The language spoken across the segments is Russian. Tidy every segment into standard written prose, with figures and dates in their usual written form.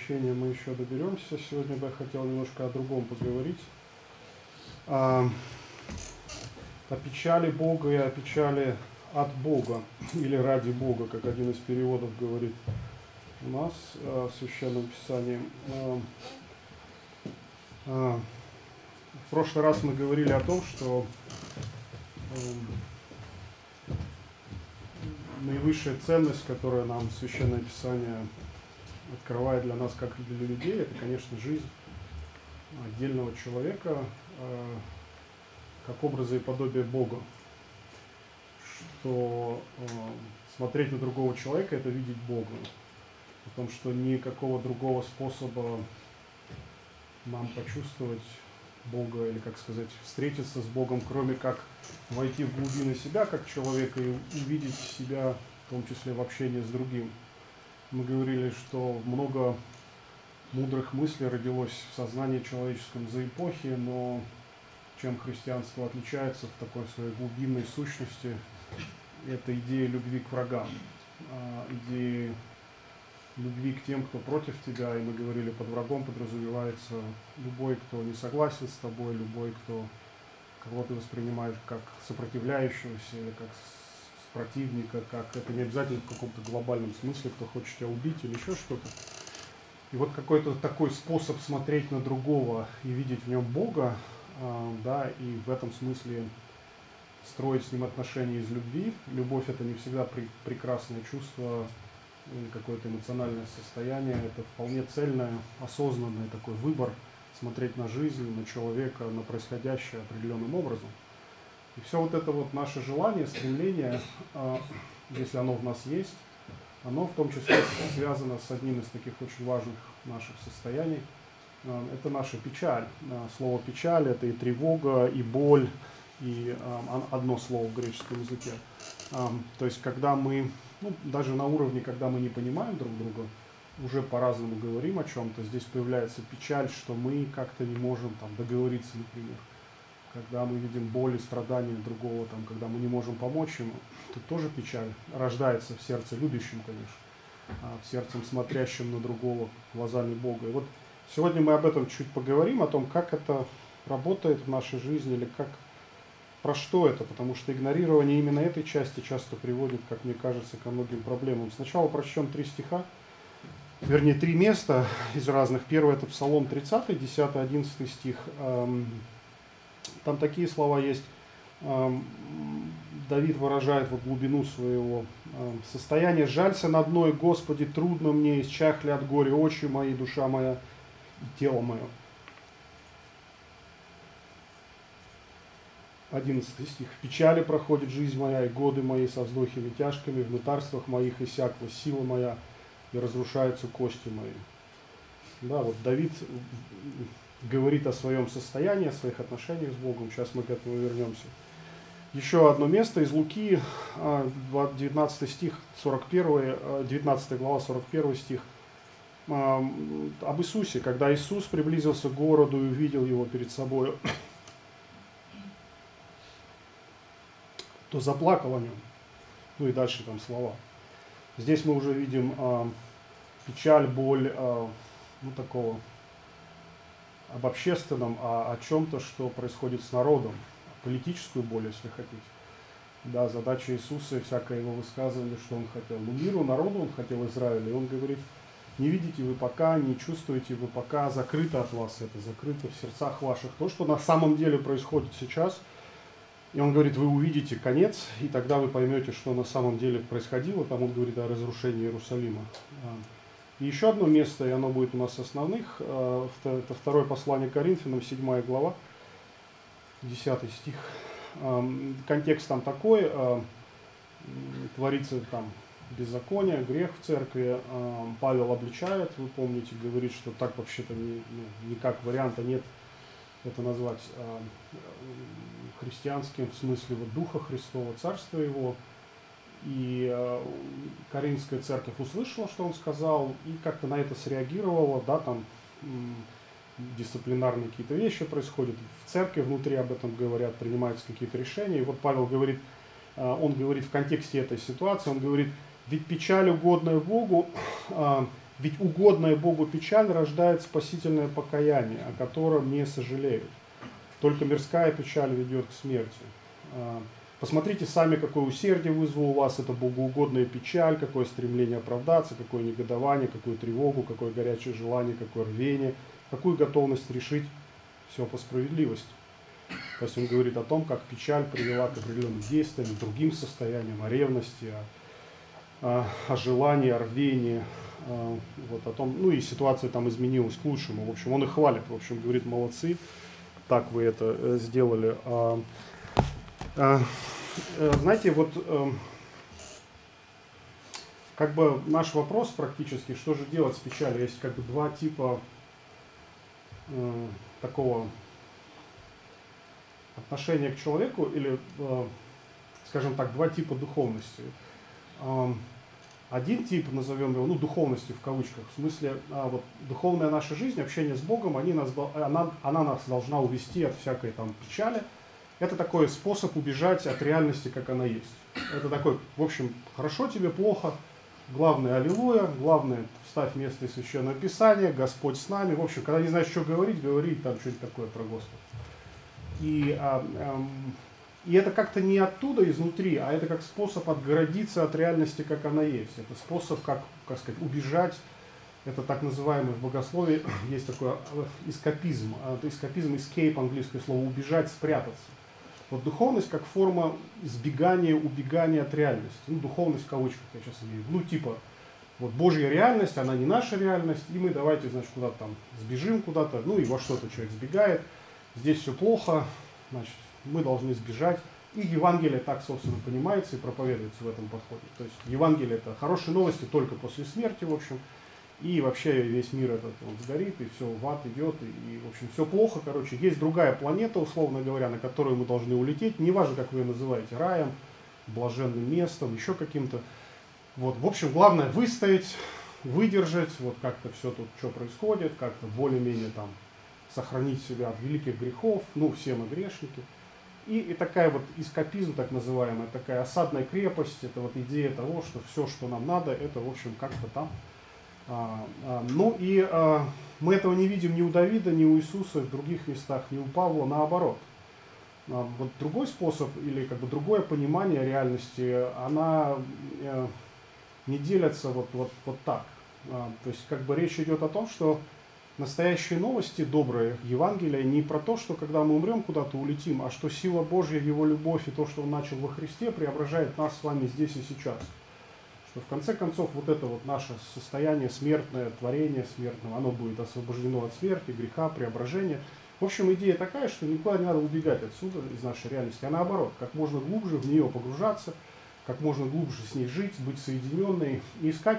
прощения мы еще доберемся. Сегодня бы я хотел немножко о другом поговорить. О печали Бога и о печали от Бога или ради Бога, как один из переводов говорит у нас в Священном Писании. В прошлый раз мы говорили о том, что наивысшая ценность, которую нам Священное Писание открывает для нас, как для людей, это, конечно, жизнь отдельного человека, как образа и подобие Бога. Что смотреть на другого человека – это видеть Бога. Потому что никакого другого способа нам почувствовать Бога, или, как сказать, встретиться с Богом, кроме как войти в глубины себя как человека и увидеть себя, в том числе в общении с другим. Мы говорили, что много мудрых мыслей родилось в сознании человеческом за эпохи, но чем христианство отличается в такой своей глубинной сущности, это идея любви к врагам, идея любви к тем, кто против тебя, и мы говорили, под врагом подразумевается любой, кто не согласен с тобой, любой, кого ты воспринимаешь как сопротивляющегося или как противника, как это не обязательно в каком-то глобальном смысле, кто хочет тебя убить или еще что-то. И вот какой-то такой способ смотреть на другого и видеть в нем Бога, да, и в этом смысле строить с ним отношения из любви. Любовь – это не всегда прекрасное чувство или какое-то эмоциональное состояние, это вполне цельное, осознанный такой выбор смотреть на жизнь, на человека, на происходящее определенным образом. И все вот это вот наше желание, стремление, если оно в нас есть, оно в том числе связано с одним из таких очень важных наших состояний. Это наша печаль. Слово печаль – это и тревога, и боль, и одно слово в греческом языке. То есть, когда мы, даже на уровне, когда мы не понимаем друг друга, уже по-разному говорим о чем-то, здесь появляется печаль, что мы как-то не можем договориться, например. Когда мы видим боль и страдания другого, когда мы не можем помочь ему, тут тоже печаль рождается в сердце любящем, конечно, в сердце смотрящем на другого глазами Бога. И вот сегодня мы об этом чуть поговорим, о том, как это работает в нашей жизни, или про что это, потому что игнорирование именно этой части часто приводит, как мне кажется, ко многим проблемам. Сначала прочтем 3 стиха, вернее 3 места из разных. Первый – это Псалом 30, 10-11 стих. Там такие слова есть. Давид выражает глубину своего состояния. «Жалься над мной, Господи, трудно мне, исчахли от горя очи мои, душа моя и тело мое». 11 стих. «В печали проходит жизнь моя, и годы мои со вздохами тяжкими, в мытарствах моих иссякла сила моя, и разрушаются кости мои». Да, вот Давид говорит о своем состоянии, о своих отношениях с Богом. Сейчас мы к этому вернемся. Еще одно место из Луки, 19 стих, 19 глава, 41 стих. Об Иисусе, когда Иисус приблизился к городу и увидел его перед собой, то заплакал о нем. И дальше там слова. Здесь мы уже видим печаль, боль, такого об общественном, о чем-то, что происходит с народом, политическую боль, если хотите. Да, задача Иисуса и всякое его высказывание, что он хотел. Миру, народу он хотел, Израиля, и он говорит: не видите вы пока, не чувствуете вы пока, закрыто от вас это, закрыто в сердцах ваших. То, что на самом деле происходит сейчас, и он говорит, вы увидите конец, и тогда вы поймете, что на самом деле происходило. Там он говорит о разрушении Иерусалима. И еще одно место, и оно будет у нас основных, это второе послание Коринфянам, 7 глава, 10 стих. Контекст там такой, творится там беззаконие, грех в церкви. Павел обличает, вы помните, говорит, что так вообще-то никак варианта нет это назвать христианским в смысле Духа Христова, Царства Его. И Коринфская церковь услышала, что он сказал, и как-то на это среагировала, да, там дисциплинарные какие-то вещи происходят в церкви, внутри об этом говорят, принимаются какие-то решения. И вот Павел говорит, он говорит в контексте этой ситуации, он говорит, ведь печаль, угодная Богу, Ведь угодная Богу печаль рождает спасительное покаяние, о котором не сожалеют. Только мирская печаль ведет к смерти. Посмотрите сами, какое усердие вызвало у вас, это богоугодная печаль, какое стремление оправдаться, какое негодование, какую тревогу, какое горячее желание, какое рвение, какую готовность решить все по справедливости. То есть он говорит о том, как печаль привела к определенным действиям, к другим состояниям, о ревности, о желании, о рвении, вот о том, ну и ситуация там изменилась к лучшему. В общем, он их хвалит, в общем, говорит, молодцы, так вы это сделали. Знаете, вот как бы наш вопрос практически, что же делать с печалью, есть как бы два типа такого отношения к человеку, или, скажем так, два типа духовности. Один тип, назовем его, ну, духовности в кавычках, в смысле, вот, духовная наша жизнь, общение с Богом, она нас должна увести от всякой там печали. Это такой способ убежать от реальности, как она есть. Это такой, в общем, хорошо тебе, плохо, главное аллилуйя, главное вставь место из Священного Писания, Господь с нами. В общем, когда не знаешь, что говорить там что-нибудь такое про Господа. И это как-то не оттуда, изнутри, а это как способ отгородиться от реальности, как она есть. Это способ, как сказать, убежать. Это так называемый в богословии, есть такой эскапизм. Эскапизм, escape, английское слово, убежать, спрятаться. Вот духовность как форма избегания, убегания от реальности. Ну, духовность в кавычках я сейчас имею в виду. Ну, типа, вот Божья реальность, она не наша реальность, и мы давайте, значит, куда-то там сбежим куда-то, ну и во что-то человек сбегает. Здесь все плохо, значит, мы должны сбежать. И Евангелие так, собственно, понимается и проповедуется в этом подходе. То есть Евангелие — это хорошие новости только после смерти, в общем. И вообще весь мир этот он сгорит, и все в ад идет, и в общем все плохо, короче. Есть другая планета, условно говоря, на которую мы должны улететь, неважно, как вы ее называете, раем, блаженным местом, еще каким-то. Вот, в общем, главное выстоять, выдержать, вот как-то все тут, что происходит, как-то более-менее там сохранить себя от великих грехов, ну, все мы грешники. И такая вот эскапизм, так называемая, такая осадная крепость, это вот идея того, что все, что нам надо, это, в общем, как-то там. Ну и мы этого не видим ни у Давида, ни у Иисуса, в других местах, ни у Павла, наоборот. Вот другой способ или как бы другое понимание реальности, она не делится вот так. То есть как бы речь идет о том, что настоящие новости, добрые Евангелия, не про то, что когда мы умрем, куда-то улетим, а что сила Божья, Его любовь и то, что Он начал во Христе, преображает нас с вами здесь и сейчас. Что в конце концов вот это вот наше состояние смертное, творение смертного, оно будет освобождено от смерти, греха, преображения. В общем, идея такая, что никуда не надо убегать отсюда, из нашей реальности, а наоборот, как можно глубже в нее погружаться, как можно глубже с ней жить, быть соединенной и искать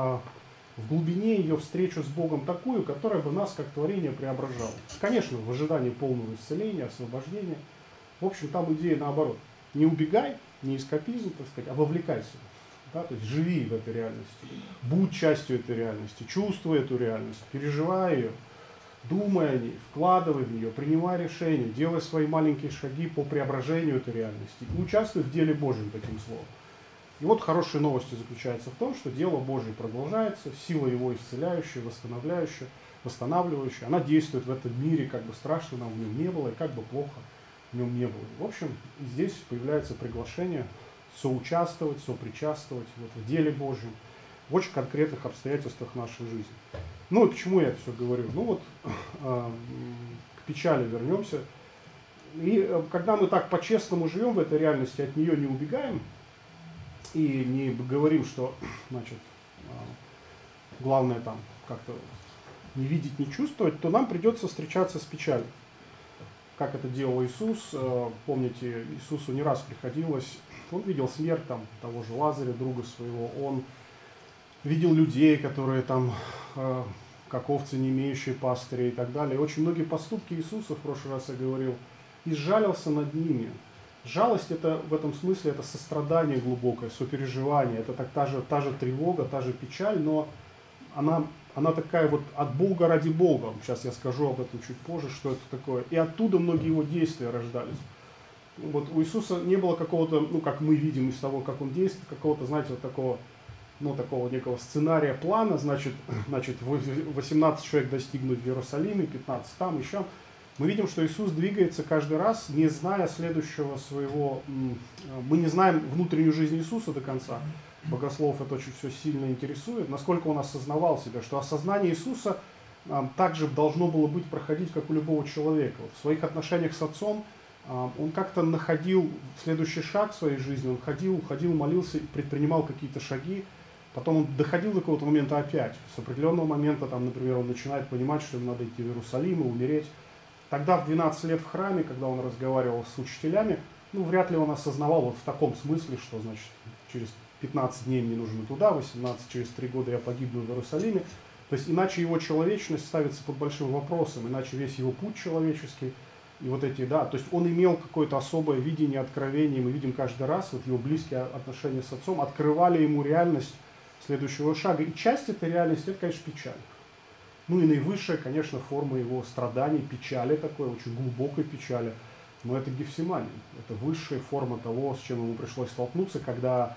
в глубине ее встречу с Богом такую, которая бы нас как творение преображала. Конечно, в ожидании полного исцеления, освобождения. В общем, там идея наоборот. Не убегай, не эскапизм, так сказать, а вовлекайся. Да, то есть живи в этой реальности, будь частью этой реальности, чувствуй эту реальность, переживай ее, думай о ней, вкладывай в нее, принимай решения, делай свои маленькие шаги по преображению этой реальности и участвуй в деле Божьем, таким словом. И вот хорошая новость заключается в том, что дело Божье продолжается, сила Его исцеляющая, восстанавливающая, она действует в этом мире, как бы страшно нам в нем не было и как бы плохо в нем не было. В общем, здесь появляется приглашение соучаствовать, сопричаствовать вот, в деле Божьем, в очень конкретных обстоятельствах нашей жизни. Ну и к чему я это все говорю? Ну вот к печали вернемся. И когда мы так по-честному живем в этой реальности, от нее не убегаем и не говорим, что, значит, главное там как-то не видеть, не чувствовать, то нам придется встречаться с печалью. Как это делал Иисус, помните, Иисусу не раз приходилось, он видел смерть там, того же Лазаря, друга своего, он видел людей, которые там, как овцы, не имеющие пастыря и так далее. И очень многие поступки Иисуса, в прошлый раз я говорил, и сжалился над ними. Жалость это в этом смысле это сострадание глубокое, сопереживание, это так, та же тревога, та же печаль, но она такая вот от Бога ради Бога. Сейчас я скажу об этом чуть позже, что это такое. И оттуда многие его действия рождались. Вот у Иисуса не было какого-то, ну как мы видим из того, как он действует, какого-то, знаете, вот такого ну, такого некого сценария, плана, значит 18 человек достигнут в Иерусалиме, 15 там, еще. Мы видим, что Иисус двигается каждый раз, не зная следующего своего, мы не знаем внутреннюю жизнь Иисуса до конца. Богословов это очень все сильно интересует, насколько он осознавал себя, что осознание Иисуса также должно было быть проходить, как у любого человека. Вот в своих отношениях с Отцом он как-то находил следующий шаг в своей жизни, он ходил, молился, предпринимал какие-то шаги, потом он доходил до какого-то момента опять. С определенного момента, там, например, он начинает понимать, что ему надо идти в Иерусалим и умереть. Тогда в 12 лет в храме, когда он разговаривал с учителями, ну, вряд ли он осознавал вот в таком смысле, что, значит, через 15 дней мне нужно туда, 18, через 3 года я погибну в Иерусалиме. То есть иначе его человечность ставится под большим вопросом, иначе весь его путь человеческий, и вот эти, да, то есть он имел какое-то особое видение, откровение, мы видим каждый раз, вот его близкие отношения с Отцом открывали ему реальность следующего шага. И часть этой реальности, это, конечно, печаль. Ну и наивысшая, конечно, форма его страданий, печали такой, очень глубокой печали, но это Гефсимания. Это высшая форма того, с чем ему пришлось столкнуться, когда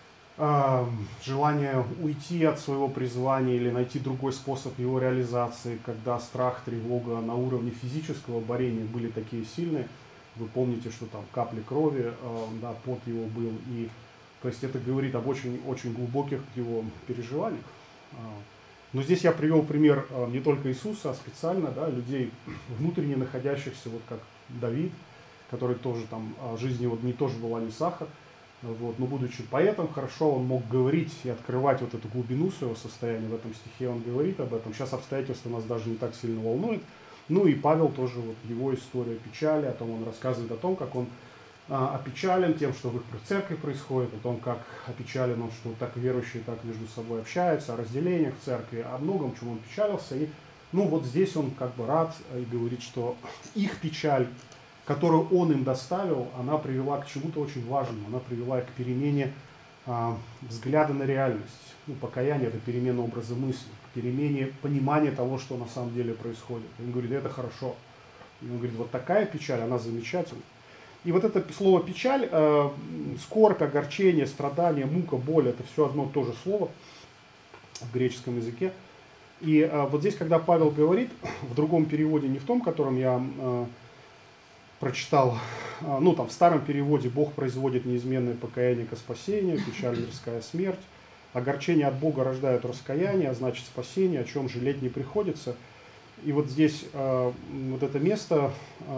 желание уйти от своего призвания или найти другой способ его реализации, когда страх, тревога на уровне физического борения были такие сильные. Вы помните, что там капли крови, да, пот его был. И, то есть это говорит об очень, очень глубоких его переживаниях. Но здесь я привел пример не только Иисуса, а специально, да, людей, внутренне находящихся, вот как Давид, который тоже там, жизнь его не тоже была не сахар. Вот, но будучи поэтом, хорошо он мог говорить и открывать вот эту глубину своего состояния. В этом стихе он говорит об этом. Сейчас обстоятельства нас даже не так сильно волнуют. Ну и Павел тоже, вот его история печали, о том он рассказывает о том, как он опечален тем, что в их церкви происходит, о том, как опечален он, что так верующие так между собой общаются, о разделениях в церкви, о многом, чем он печалился. И ну вот здесь он как бы рад и говорит, что их печаль, которую он им доставил, она привела к чему-то очень важному, она привела к перемене взгляда на реальность. Ну, покаяние – это перемена образа мысли, к перемене понимания того, что на самом деле происходит. Он говорит, это хорошо. И он говорит, вот такая печаль, она замечательна. И вот это слово печаль, скорбь, огорчение, страдание, мука, боль – это все одно и то же слово в греческом языке. И вот здесь, когда Павел говорит, в другом переводе, не в том, котором я прочитал, ну там в старом переводе Бог производит неизменное покаяние ко спасению, печаль, мирская смерть, огорчение от Бога рождают раскаяние, а значит спасение, о чем жалеть не приходится. И вот здесь вот это место,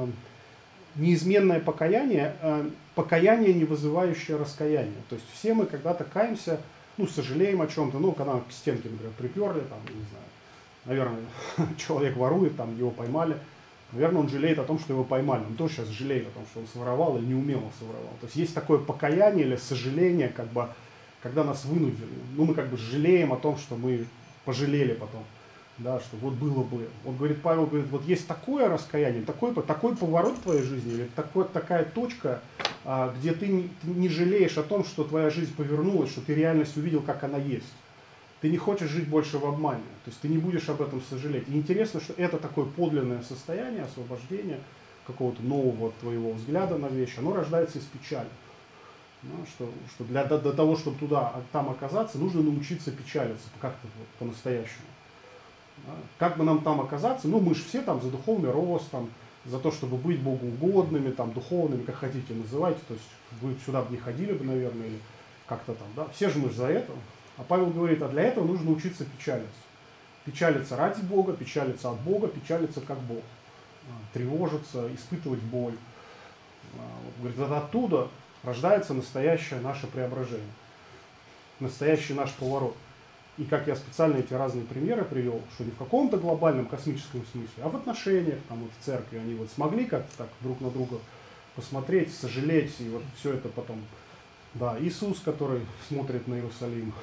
неизменное покаяние, покаяние, не вызывающее раскаяние. То есть все мы когда-то каемся, ну сожалеем о чем-то, ну когда к стенке, например, приперли, там, не знаю, наверное, человек ворует, там его поймали. Наверное, он жалеет о том, что его поймали. Он тоже сейчас жалеет о том, что он своровал или неумело своровал. То есть есть такое покаяние или сожаление, как бы, когда нас вынудили. Ну, мы как бы жалеем о том, что мы пожалели потом. Да, что вот было бы. Он говорит, Павел говорит, вот есть такое раскаяние, такой поворот в твоей жизни, или такая точка, где ты не жалеешь о том, что твоя жизнь повернулась, что ты реальность увидел, как она есть. Ты не хочешь жить больше в обмане, то есть ты не будешь об этом сожалеть. И интересно, что это такое подлинное состояние освобождения, какого-то нового твоего взгляда на вещи, оно рождается из печали. Ну, что до того, чтобы там оказаться, нужно научиться печалиться как-то вот, по-настоящему. Да? Как бы нам там оказаться, ну мы же все там за духовный рост, там, за то, чтобы быть Богу угодными, там, духовными, как хотите называйте, то есть вы сюда бы не ходили бы, наверное, или как-то там, да, все же мы же за это. А Павел говорит, а для этого нужно учиться печалиться. Печалиться ради Бога, печалиться от Бога, печалиться как Бог. Тревожиться, испытывать боль. Говорит, оттуда рождается настоящее наше преображение. Настоящий наш поворот. И как я специально эти разные примеры привел, что не в каком-то глобальном космическом смысле, а в отношениях, там вот в церкви они вот смогли как-то так друг на друга посмотреть, сожалеть, и вот все это потом. Да, Иисус, который смотрит на Иерусалим,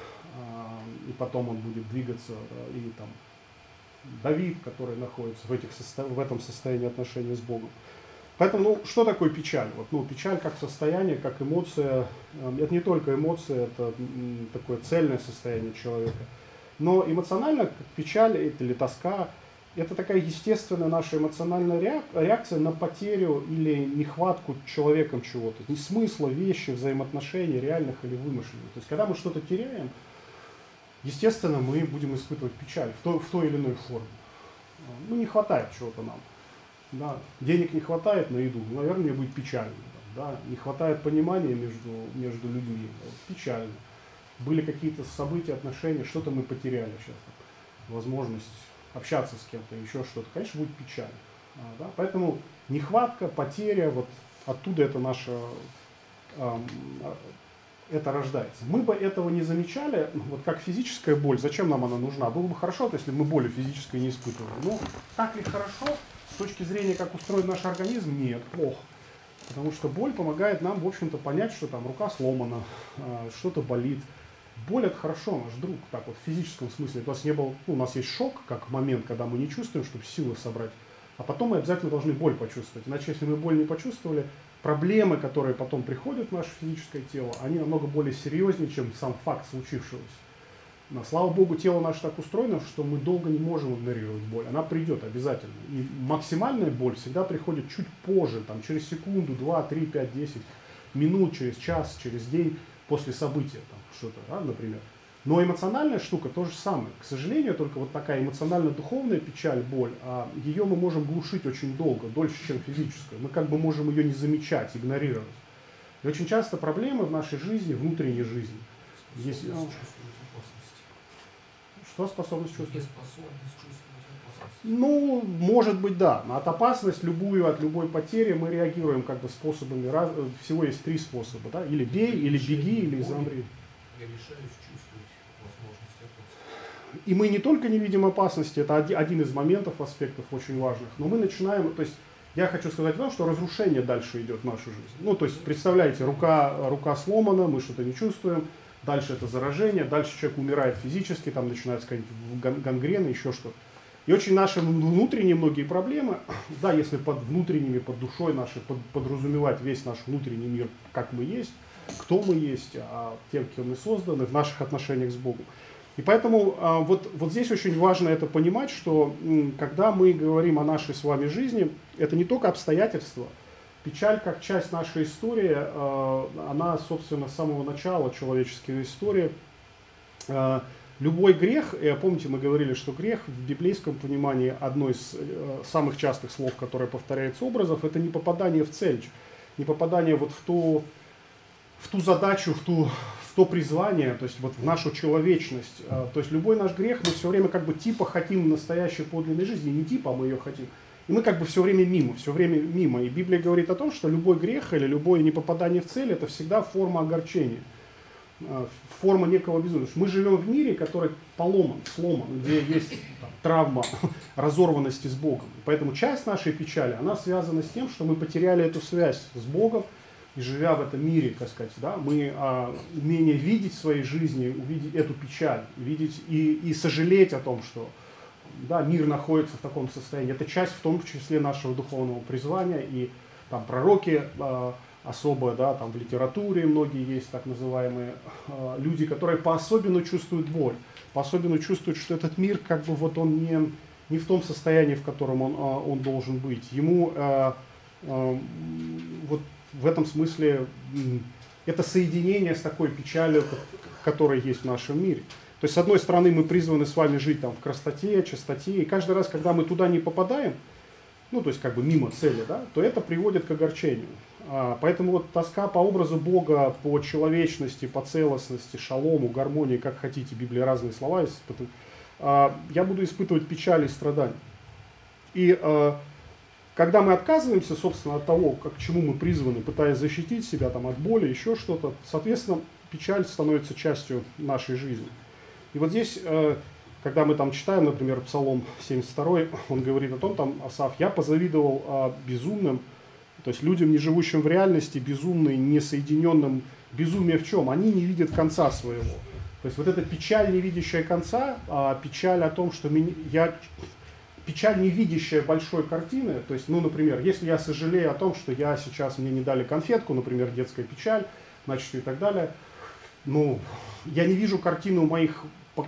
и потом он будет двигаться, и там Давид, который находится в этом состоянии отношения с Богом. Поэтому, ну, что такое печаль? Вот, ну, печаль как состояние, как эмоция, это не только эмоция, это такое цельное состояние человека. Но эмоционально печаль или тоска – это такая естественная наша эмоциональная реакция на потерю или нехватку человеком чего-то, не смысла, вещи, взаимоотношений, реальных или вымышленных. То есть, когда мы что-то теряем, естественно, мы будем испытывать печаль в той или иной форме. Ну, не хватает чего-то нам. Да. Денег не хватает на еду, наверное, мне будет печально. Да. Не хватает понимания между людьми, печально. Были какие-то события, отношения, что-то мы потеряли сейчас. Возможность общаться с кем-то, еще что-то. Конечно, будет печально. Да. Поэтому нехватка, потеря, вот оттуда это наша... это рождается. Мы бы этого не замечали, вот как физическая боль, зачем нам она нужна? Было бы хорошо, если мы боли физической не испытывали. Но так ли хорошо, с точки зрения, как устроен наш организм, нет, плохо. Потому что боль помогает нам, в общем-то, понять, что там рука сломана, что-то болит. Боль — это хорошо, наш друг, так вот, в физическом смысле. У нас не было, у нас есть шок, как момент, когда мы не чувствуем, чтобы силы собрать, а потом мы обязательно должны боль почувствовать. Иначе, если мы боль не почувствовали, проблемы, которые потом приходят в наше физическое тело, они намного более серьезнее, чем сам факт случившегося. Но, слава Богу, тело наше так устроено, что мы долго не можем игнорировать боль. Она придет обязательно. И максимальная боль всегда приходит чуть позже, там, через секунду, 2, 3, 5, 10 минут, через час, через день после события, там, что-то, да, например. Но эмоциональная штука то же самое. К сожалению, только вот такая эмоционально-духовная печаль, боль, ее мы можем глушить очень долго, дольше, чем физическую. Мы как бы можем ее не замечать, игнорировать. И очень часто проблемы в нашей жизни, внутренней жизни. Есть, что способность чувствовать? Ну, может быть, да. От опасности любую, от любой потери мы реагируем как бы способами. Всего есть 3 способа. Да? Или бей, или беги, или замри. Я решаюсь чувствовать возможность опасности. И мы не только не видим опасности, это один из моментов, аспектов очень важных, но мы начинаем, то есть я хочу сказать вам, что разрушение дальше идет в нашу жизнь. Ну, то есть, представляете, рука сломана, мы что-то не чувствуем, дальше это заражение, дальше человек умирает физически, там начинается какая-нибудь гангрена, еще что-то. И очень наши внутренние многие проблемы, да, если под внутренними, под душой нашей подразумевать весь наш внутренний мир, как мы есть, кто мы есть, тем, кем мы созданы, в наших отношениях с Богом. И поэтому вот здесь очень важно это понимать, что когда мы говорим о нашей с вами жизни, это не только обстоятельства. Печаль как часть нашей истории, она, собственно, с самого начала человеческой истории. Любой грех, помните, мы говорили, что грех в библейском понимании, одно из самых частых слов, которое повторяется образов, это не попадание в цель, не попадание вот в ту задачу, в то призвание, то есть вот в нашу человечность. То есть любой наш грех, мы все время как бы типа хотим настоящей подлинной жизни, не типа, а мы ее хотим. И мы как бы все время мимо. И Библия говорит о том, что любой грех или любое непопадание в цель — это всегда форма огорчения, форма некого безумия. Мы живем в мире, который поломан, сломан, где есть травма разорванности с Богом. Поэтому часть нашей печали, она связана с тем, что мы потеряли эту связь с Богом, и живя в этом мире, так сказать, да, мы умение видеть в своей жизни, увидеть эту печаль, видеть и сожалеть о том, что да, мир находится в таком состоянии. Это часть в том числе нашего духовного призвания, и там пророки особо, да, там в литературе многие есть так называемые люди, которые по-особенному чувствуют боль, по-особенному чувствуют, что этот мир как бы вот он не в том состоянии, в котором он должен быть. Ему вот в этом смысле это соединение с такой печалью, которая есть в нашем мире. То есть, с одной стороны, мы призваны с вами жить там в красоте, чистоте, и каждый раз, когда мы туда не попадаем, ну, то есть, как бы мимо цели, да, то это приводит к огорчению. Поэтому вот тоска по образу Бога, по человечности, по целостности, шалому, гармонии, как хотите, в Библии разные слова есть, я буду испытывать печаль и страдания. И когда мы отказываемся, собственно, от того, к чему мы призваны, пытаясь защитить себя там, от боли, еще что-то, соответственно, печаль становится частью нашей жизни. И вот здесь, когда мы там читаем, например, Псалом 72, он говорит о том, там, Асаф, я позавидовал безумным, то есть людям, не живущим в реальности, безумным, несоединенным. Безумие в чем? Они не видят конца своего. То есть вот эта печаль, не видящая конца, печаль о том, что печаль, не видящая большой картины, то есть, ну, например, если я сожалею о том, что мне не дали конфетку, например, детская печаль, значит, и так далее, ну, я не вижу картину моих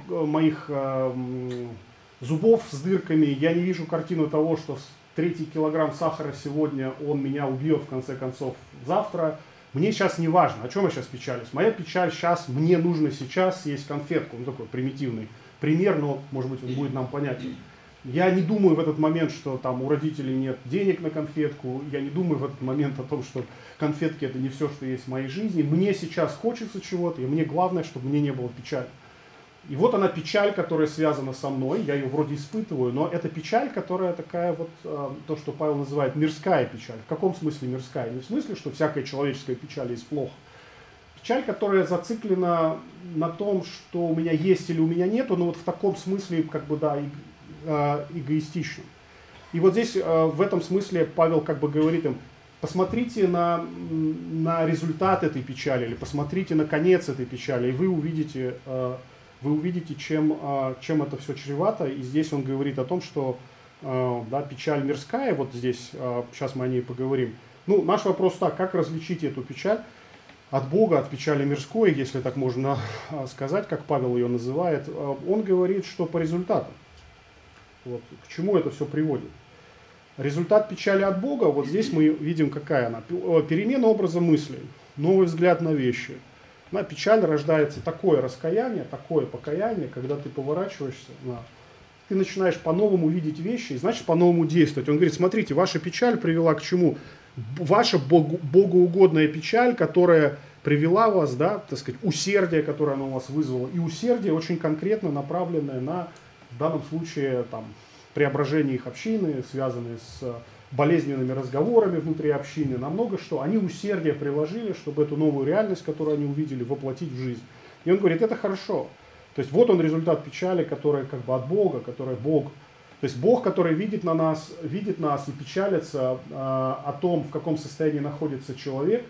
зубов с дырками, я не вижу картину того, что 3 килограмм сахара сегодня, он меня убьет, в конце концов, завтра, Мне сейчас не важно, о чем я сейчас печалюсь. Моя печаль сейчас, мне нужно сейчас съесть конфетку. Ну, такой примитивный пример, но, может быть, он будет нам понятен. Я не думаю в этот момент, что там у родителей нет денег на конфетку. Я не думаю в этот момент о том, что конфетки это не все, что есть в моей жизни. Мне сейчас хочется чего-то, и мне главное, чтобы мне не было печали. И вот она печаль, которая связана со мной, я ее вроде испытываю, но это печаль, которая такая вот, то, что Павел называет мирская печаль. В каком смысле мирская? Не в смысле, что всякая человеческая печаль есть плохо. Печаль, которая зациклена на том, что у меня есть или у меня нету, но вот в таком смысле, как бы, да, эгоистичным. И вот здесь в этом смысле Павел как бы говорит им, посмотрите на результат этой печали, или посмотрите на конец этой печали, и вы увидите, чем это все чревато. И здесь он говорит о том, что да, печаль мирская, вот здесь, сейчас мы о ней поговорим. Ну, наш вопрос так, как различить эту печаль от Бога, от печали мирской, если так можно сказать, как Павел ее называет. Он говорит, что по результату. Вот, к чему это все приводит? Результат печали от Бога, вот здесь мы видим, какая она. Перемена образа мыслей, новый взгляд на вещи. На печаль рождается такое раскаяние, такое покаяние, когда ты поворачиваешься, ты начинаешь по-новому видеть вещи, и значит по-новому действовать. Он говорит, смотрите, ваша печаль привела к чему? Ваша богоугодная печаль, которая привела вас, да, так сказать, усердие, которое она у вас вызвала, и усердие очень конкретно направленное на, в данном случае, там, преображение их общины, связанные с болезненными разговорами внутри общины, на много что. Они усердие приложили, чтобы эту новую реальность, которую они увидели, воплотить в жизнь. И он говорит, это хорошо. То есть вот он результат печали, которая как бы от Бога, которая Бог. То есть Бог, который видит нас и печалится о том, в каком состоянии находится человек,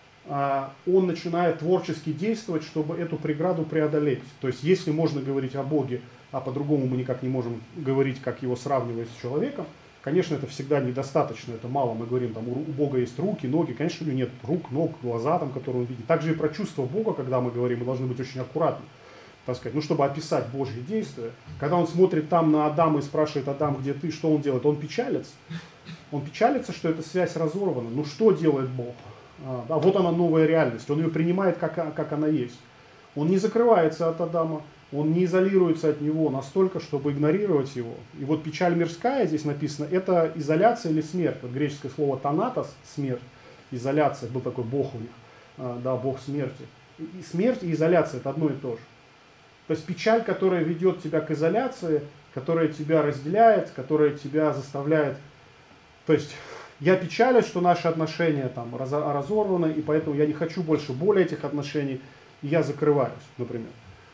он начинает творчески действовать, чтобы эту преграду преодолеть. То есть если можно говорить о Боге, а по-другому мы никак не можем говорить, как его сравнивать с человеком, конечно, это всегда недостаточно, это мало. Мы говорим, там, у Бога есть руки, ноги, конечно, у него нет рук, ног, глаза, там, которые он видит. Также и про чувство Бога, когда мы говорим, мы должны быть очень аккуратны, так сказать, ну, чтобы описать Божьи действия. Когда он смотрит там на Адама и спрашивает, Адам, где ты, что он делает? Он печалится. Он печалится, что эта связь разорвана. Ну, что делает Бог? Да, вот она новая реальность. Он ее принимает, как она есть. Он не закрывается от Адама. Он не изолируется от него настолько, чтобы игнорировать его. И вот печаль мирская, здесь написано, это изоляция или смерть. Вот греческое слово «танатос» – смерть, изоляция, был такой бог у них, да, бог смерти. И смерть и изоляция – это одно и то же. То есть печаль, которая ведет тебя к изоляции, которая тебя разделяет, которая тебя заставляет... То есть я печалюсь, что наши отношения там разорваны, и поэтому я не хочу больше боли этих отношений, и я закрываюсь, например.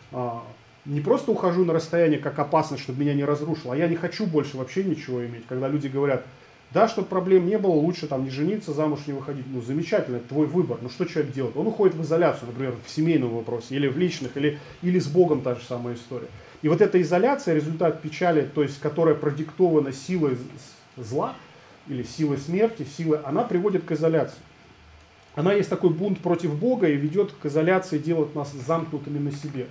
Не просто ухожу на расстояние, как опасность, чтобы меня не разрушило, а я не хочу больше вообще ничего иметь. Когда люди говорят, да, чтобы проблем не было, лучше там не жениться, замуж не выходить. Ну, замечательно, это твой выбор. Ну, что человек делает? Он уходит в изоляцию, например, в семейном вопросе, или в личных, или с Богом та же самая история. И вот эта изоляция, результат печали, то есть, которая продиктована силой зла, или силой смерти, она приводит к изоляции. Она есть такой бунт против Бога и ведет к изоляции, делает нас замкнутыми на себе.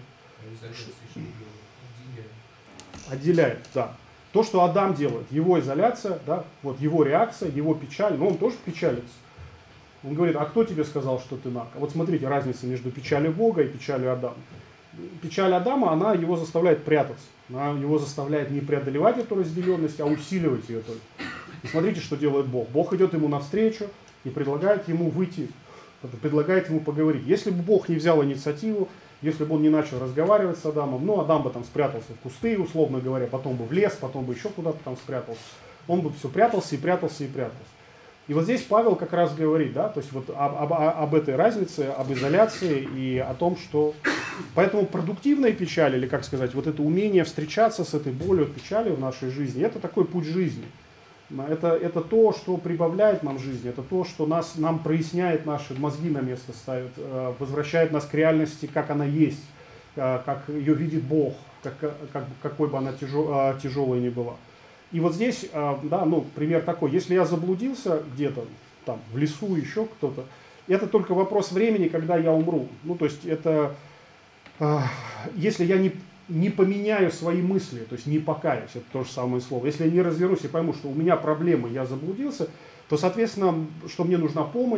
Отделяет, да. То, что Адам делает, его изоляция, да, вот его реакция, его печаль, но он тоже печалится. Он говорит, а кто тебе сказал, что ты наг? Вот смотрите, разница между печалью Бога и печалью Адама. Печаль Адама, она его заставляет прятаться. Она его заставляет не преодолевать эту разделенность, а усиливать ее только. И смотрите, что делает Бог. Бог идет ему навстречу и предлагает ему выйти, предлагает ему поговорить. Если бы Бог не взял инициативу, если бы он не начал разговаривать с Адамом, ну, Адам бы там спрятался в кусты, условно говоря, потом бы в лес, потом бы еще куда-то там спрятался. Он бы все прятался и прятался и прятался. И вот здесь Павел как раз говорит, да, то есть вот об этой разнице, об изоляции и о том, что... Поэтому продуктивная печаль, или как сказать, вот это умение встречаться с этой болью, печалью в нашей жизни, это такой путь жизни. Это то, что прибавляет нам жизни, это то, что нам проясняет наши мозги на место ставит, возвращает нас к реальности, как она есть, как ее видит Бог, какой бы она тяжелой ни была. И вот здесь, да, ну, пример такой, если я заблудился где-то, там, в лесу, еще кто-то, это только вопрос времени, когда я умру. Ну, то есть это, если я не поменяю свои мысли, то есть не покаюсь, это то же самое слово. Если я не развернусь и пойму, что у меня проблемы, я заблудился, то, соответственно, что мне нужна помощь,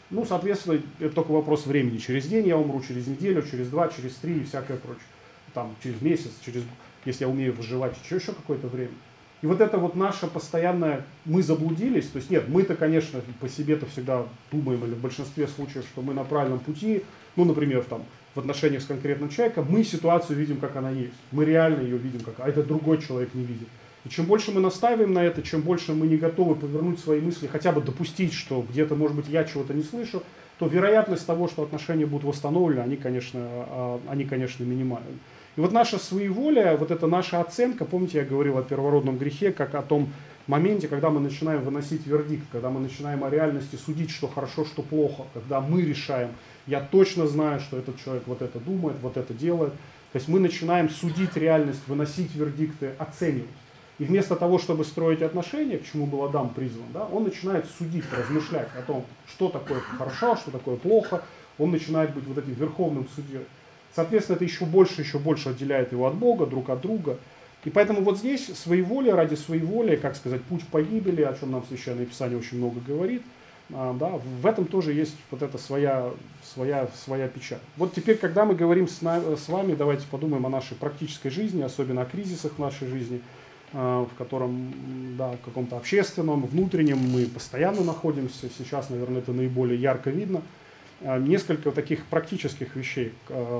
Ну, соответственно, это только вопрос времени. Через день я умру, через неделю, через 2, через 3 и всякое прочее. Там, через месяц, если я умею выживать, еще какое-то время. И вот это вот наше постоянное, мы заблудились, то есть нет, мы-то, конечно, по себе-то всегда думаем, или в большинстве случаев, что мы на правильном пути, ну, например, там, в отношениях с конкретным человеком, мы ситуацию видим, как она есть, мы реально ее видим, а этот другой человек не видит. И чем больше мы настаиваем на это, чем больше мы не готовы повернуть свои мысли, хотя бы допустить, что где-то, может быть, я чего-то не слышу, то вероятность того, что отношения будут восстановлены, они, конечно, минимальны. И вот наша своеволие, вот эта наша оценка, помните, я говорил о первородном грехе, как о том моменте, когда мы начинаем выносить вердикт, когда мы начинаем о реальности судить, что хорошо, что плохо, когда мы решаем, я точно знаю, что этот человек вот это думает, вот это делает. То есть мы начинаем судить реальность, выносить вердикты, оценивать. И вместо того, чтобы строить отношения, к чему был Адам призван, да, он начинает судить, размышлять о том, что такое хорошо, что такое плохо. Он начинает быть вот этим верховным судьей. Соответственно, это еще больше отделяет его от Бога, друг от друга. И поэтому вот здесь своеволие ради своеволия, как сказать, путь к погибели, о чем нам Священное Писание очень много говорит, да, в этом тоже есть вот эта своя печаль. Вот теперь, когда мы говорим с вами, давайте подумаем о нашей практической жизни, особенно о кризисах в нашей жизни, в котором, да, в каком-то общественном, внутреннем мы постоянно находимся. Сейчас, наверное, это наиболее ярко видно. Несколько таких практических вещей,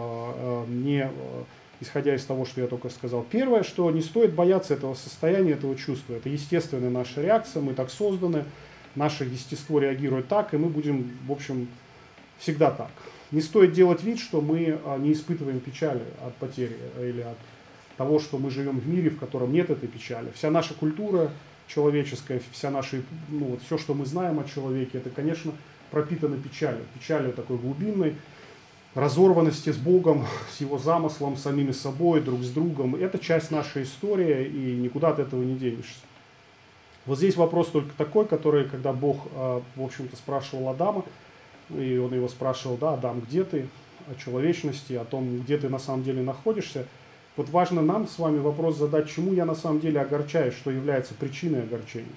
не исходя из того, что я только сказал. Первое, что не стоит бояться этого состояния, этого чувства. Это естественная наша реакция, мы так созданы, наше естество реагирует так, и мы будем, в общем, всегда так. Не стоит делать вид, что мы не испытываем печали от потери или от того, что мы живем в мире, в котором нет этой печали. Вся наша культура человеческая, все, что мы знаем о человеке, это, конечно, пропитано печалью такой глубинной, разорванности с Богом, с Его замыслом, с самими собой, друг с другом. Это часть нашей истории, и никуда от этого не денешься. Вот здесь вопрос только такой, который, когда Бог, в общем-то, спрашивал Адама, и он его спрашивал, да, Адам, где ты? О человечности, о том, где ты на самом деле находишься. Вот важно нам с вами вопрос задать, чему я на самом деле огорчаюсь, что является причиной огорчения.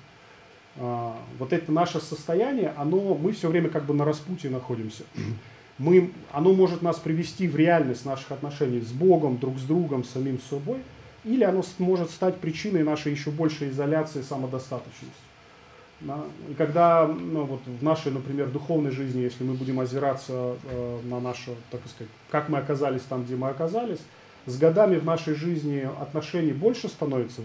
Вот это наше состояние, мы все время как бы на распутье находимся. Оно может нас привести в реальность наших отношений с Богом, друг с другом, с самим собой, или оно может стать причиной нашей еще большей изоляции, самодостаточности. И когда вот в нашей, например, духовной жизни, если мы будем озираться на нашу, так сказать, как мы оказались там, где мы оказались, с годами в нашей жизни отношений больше становится,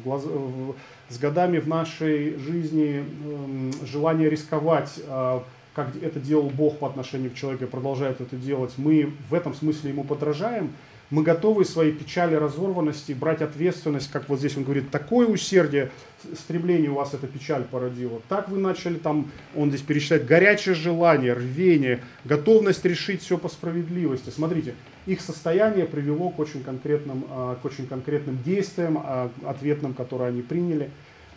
с годами в нашей жизни желание рисковать, как это делал Бог по отношению к человеку и продолжает это делать, мы в этом смысле ему подражаем, мы готовы своей печали, разорванности брать ответственность, как вот здесь он говорит, такое усердие, стремление у вас эта печаль породила. Так вы начали там, он здесь перечисляет, горячее желание, рвение, готовность решить все по справедливости. Смотрите, их состояние привело к очень конкретным действиям, ответным, которые они приняли.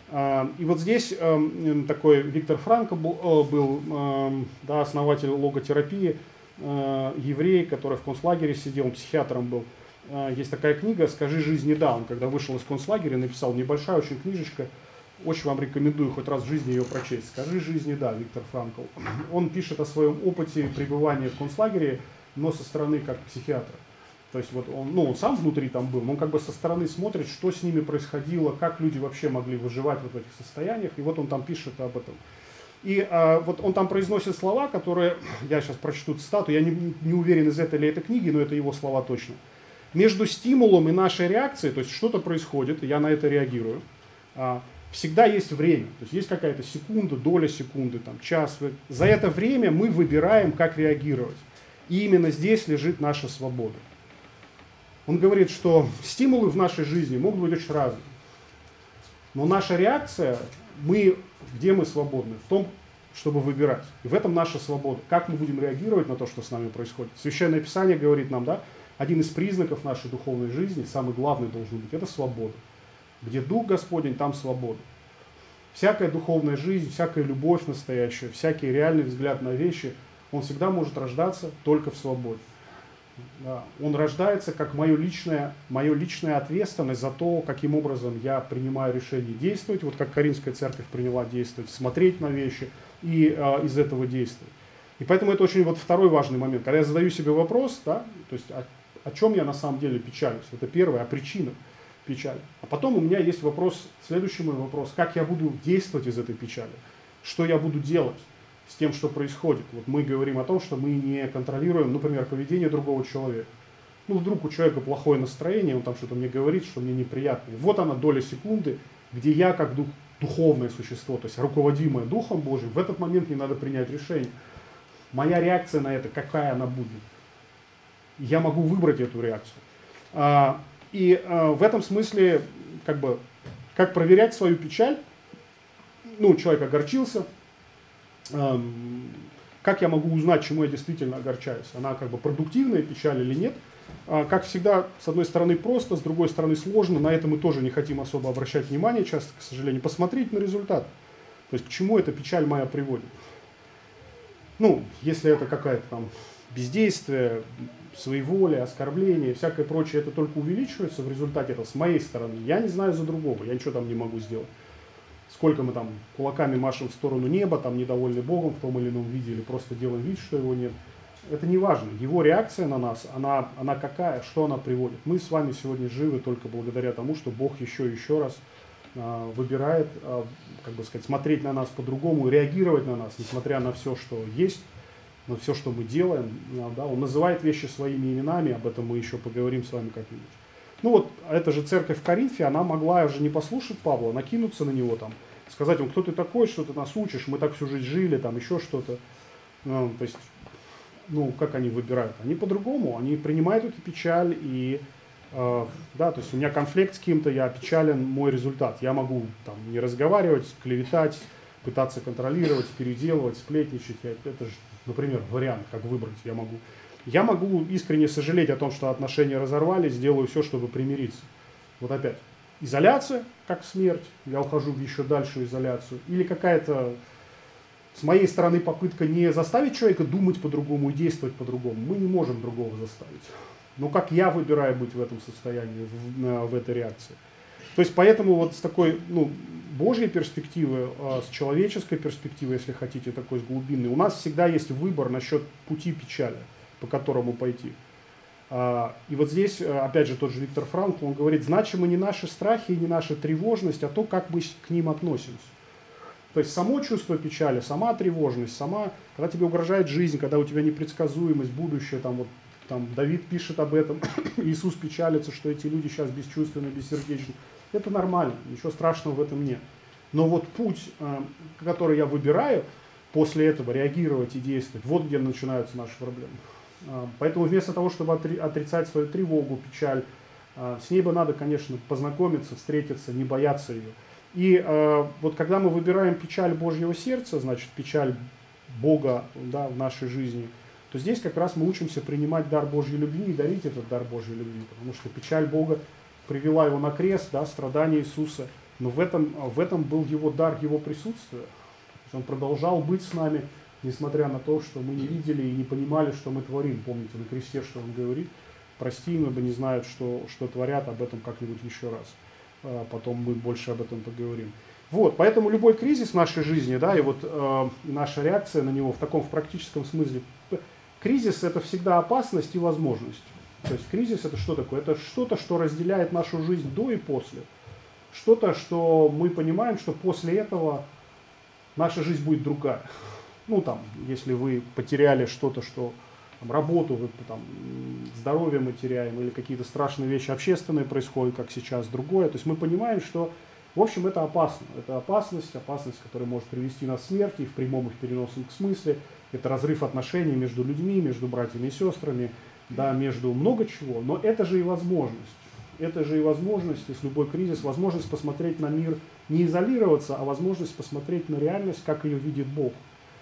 И вот здесь такой Виктор Франкл был, да, основатель логотерапии, еврей, который в концлагере сидел, он психиатром был. Есть такая книга «Скажи жизни да». Он, когда вышел из концлагеря, написал небольшая очень книжечка. Очень вам рекомендую хоть раз в жизни ее прочесть. «Скажи жизни да», Виктор Франкл. Он пишет о своем опыте пребывания в концлагере, но со стороны как психиатра. То есть вот он сам внутри там был, но он как бы со стороны смотрит, что с ними происходило, как люди вообще могли выживать вот в этих состояниях. И вот он там пишет об этом. И вот он там произносит слова, которые, я сейчас прочту цитату, я не уверен, из этой ли это книги, но это его слова точно. Между стимулом и нашей реакцией, то есть что-то происходит, и я на это реагирую, всегда есть время, то есть есть какая-то секунда, доля секунды, там, час. За это время мы выбираем, как реагировать. И именно здесь лежит наша свобода. Он говорит, что стимулы в нашей жизни могут быть очень разные. Но наша реакция, где мы свободны? В том, чтобы выбирать. И в этом наша свобода. Как мы будем реагировать на то, что с нами происходит? Священное Писание говорит нам, да, один из признаков нашей духовной жизни, самый главный должен быть, это свобода. Где Дух Господень, там свобода. Всякая духовная жизнь, всякая любовь настоящая, всякий реальный взгляд на вещи, он всегда может рождаться только в свободе. Да. Он рождается как моя личная ответственность за то, каким образом я принимаю решение действовать, вот как Каринская церковь приняла действовать, смотреть на вещи и из этого действовать. И поэтому это очень вот второй важный момент. Когда я задаю себе вопрос, да, то есть о чем я на самом деле печалюсь, это первое, о причинах печали. А потом у меня есть вопрос, следующий мой вопрос, как я буду действовать из этой печали, что я буду делать с тем, что происходит. Вот мы говорим о том, что мы не контролируем, например, поведение другого человека. Ну, вдруг у человека плохое настроение, он там что-то мне говорит, что мне неприятно. И вот она доля секунды, где я как духовное существо, то есть руководимое Духом Божьим, в этот момент мне надо принять решение. Моя реакция на это, какая она будет? Я могу выбрать эту реакцию. В этом смысле, как проверять свою печаль, ну, человек огорчился, как я могу узнать, чему я действительно огорчаюсь? Она продуктивная печаль или нет? Как всегда, с одной стороны просто, с другой стороны сложно. На это мы тоже не хотим особо обращать внимание часто, к сожалению. Посмотреть на результат. То есть к чему эта печаль моя приводит. Ну, если это какая-то там бездействие, своеволие, оскорбление, всякое прочее, это только увеличивается в результате этого с моей стороны. Я не знаю за другого, я ничего там не могу сделать. Сколько мы там кулаками машем в сторону неба, там недовольны Богом в том или ином виде, или просто делаем вид, что его нет. Это не важно. Его реакция на нас, она какая, что она приводит. Мы с вами сегодня живы только благодаря тому, что Бог еще и еще раз выбирает, смотреть на нас по-другому, реагировать на нас, несмотря на все, что есть, на все, что мы делаем. Да, он называет вещи своими именами, об этом мы еще поговорим с вами как-нибудь. Ну вот, эта же церковь в Коринфе, она могла же не послушать Павла, накинуться на него, там, сказать ему, кто ты такой, что ты нас учишь, мы так всю жизнь жили, там еще что-то. То есть, как они выбирают? Они по-другому, они принимают эту печаль, и, да, то есть у меня конфликт с кем-то, я опечален, мой результат. Я могу там не разговаривать, клеветать, пытаться контролировать, переделывать, сплетничать. Это же, например, вариант, как выбрать. Я могу искренне сожалеть о том, что отношения разорвались, сделаю все, чтобы примириться. Вот опять. Изоляция, как смерть, я ухожу в еще дальшую изоляцию. Или какая-то, с моей стороны, попытка не заставить человека думать по-другому и действовать по-другому. Мы не можем другого заставить. Но как я выбираю быть в этом состоянии, в этой реакции. То есть поэтому вот с такой Божьей перспективы, с человеческой перспективы, если хотите, такой с глубинной, у нас всегда есть выбор насчет пути печали, по которому пойти. И вот здесь, опять же, тот же Виктор Франкл, он говорит, значимы не наши страхи и не наша тревожность, а то, как мы к ним относимся. То есть само чувство печали, сама тревожность, когда тебе угрожает жизнь, когда у тебя непредсказуемость, будущее, там Давид пишет об этом, Иисус печалится, что эти люди сейчас бесчувственны, бессердечны. Это нормально, ничего страшного в этом нет. Но вот путь, который я выбираю, после этого реагировать и действовать, вот где начинаются наши проблемы. Поэтому вместо того, чтобы отрицать свою тревогу, печаль, с ней бы надо, конечно, познакомиться, встретиться, не бояться ее. И вот когда мы выбираем печаль Божьего сердца, значит, печаль Бога, да, в нашей жизни, то здесь как раз мы учимся принимать дар Божьей любви и дарить этот дар Божьей любви. Потому что печаль Бога привела его на крест, да, страдания Иисуса, но в этом был его дар, его присутствие. Он продолжал быть с нами, несмотря на то, что мы не видели и не понимали, что мы творим. Помните на кресте, что он говорит? Прости им, ибо не знают, что творят, об этом как-нибудь еще раз. Потом мы больше об этом поговорим. Вот, поэтому любой кризис в нашей жизни, да, и вот наша реакция на него в практическом смысле. Кризис – это всегда опасность и возможность. То есть кризис – это что такое? Это что-то, что разделяет нашу жизнь до и после. Что-то, что мы понимаем, что после этого наша жизнь будет другая. Если вы потеряли что-то, работу, здоровье мы теряем, или какие-то страшные вещи общественные происходят, как сейчас, другое. То есть мы понимаем, что, в общем, это опасно. Это опасность, которая может привести нас к смерти, и в прямом, и в переносном смысле. Это разрыв отношений между людьми, между братьями и сестрами, да, между много чего. Но это же и возможность. Это же и возможность, то есть любой кризис, возможность посмотреть на мир, не изолироваться, а возможность посмотреть на реальность, как ее видит Бог.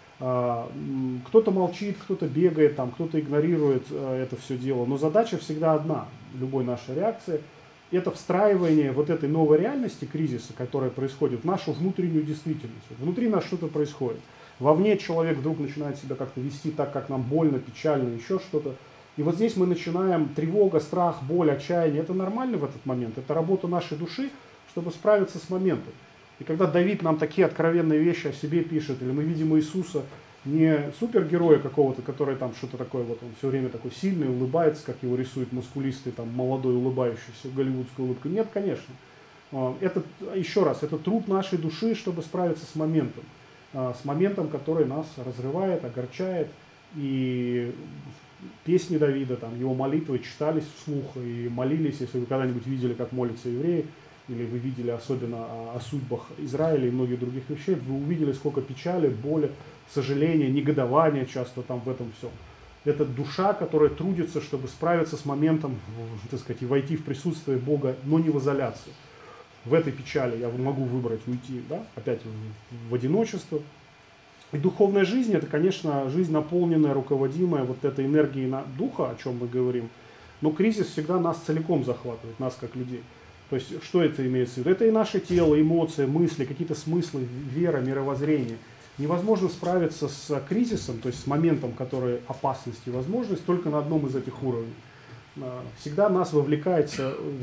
Кто-то молчит, кто-то бегает, кто-то игнорирует это все дело. Но задача всегда одна, любой нашей реакции, это встраивание вот этой новой реальности кризиса, которая происходит в нашу внутреннюю действительность. Внутри нас что-то происходит. Вовне человек вдруг начинает себя как-то вести так, как нам больно, печально, еще что-то. И вот здесь мы начинаем тревога, страх, боль, отчаяние. Это нормально в этот момент. Это работа нашей души, чтобы справиться с моментом. И когда Давид нам такие откровенные вещи о себе пишет, или мы видим Иисуса, Не супергероя какого-то, который там что-то такое, вот он все время такой сильный, улыбается, как его рисуют мускулистый, там, молодой, улыбающийся, голливудской улыбкой. Нет, конечно. Это, еще раз, это труд нашей души, чтобы справиться с моментом, который нас разрывает, огорчает. И песни Давида, там, его молитвы читались вслух и молились. Если вы когда-нибудь видели, как молятся евреи, или вы видели особенно о судьбах Израиля и многих других вещей, вы увидели, сколько печали, боли, сожаления, негодования часто там в этом всем. Это душа, которая трудится, чтобы справиться с моментом, так сказать, и войти в присутствие Бога, но не в изоляцию. В этой печали я могу выбрать уйти, да, опять в одиночество. И духовная жизнь, это, конечно, жизнь, наполненная, руководимая вот этой энергией духа, о чем мы говорим. Но кризис всегда нас целиком захватывает, нас как людей. То есть, что это имеется в виду? Это и наше тело, эмоции, мысли, какие-то смыслы, вера, мировоззрение. Невозможно справиться с кризисом, то есть с моментом, который опасность и возможность, только на одном из этих уровней. Всегда нас вовлекает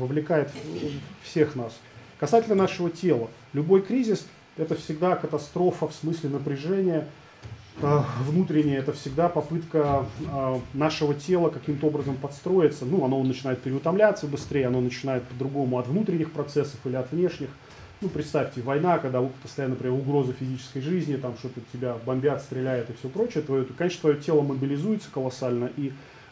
всех нас. Касательно нашего тела, любой кризис – это всегда катастрофа в смысле напряжения внутреннее, это всегда попытка нашего тела каким-то образом подстроиться. Ну, оно начинает переутомляться быстрее, оно начинает по-другому от внутренних процессов или от внешних. Ну, представьте, война, когда постоянно, например, угроза физической жизни, там что-то тебя бомбят, стреляют и все прочее, конечно, твое тело мобилизуется колоссально, и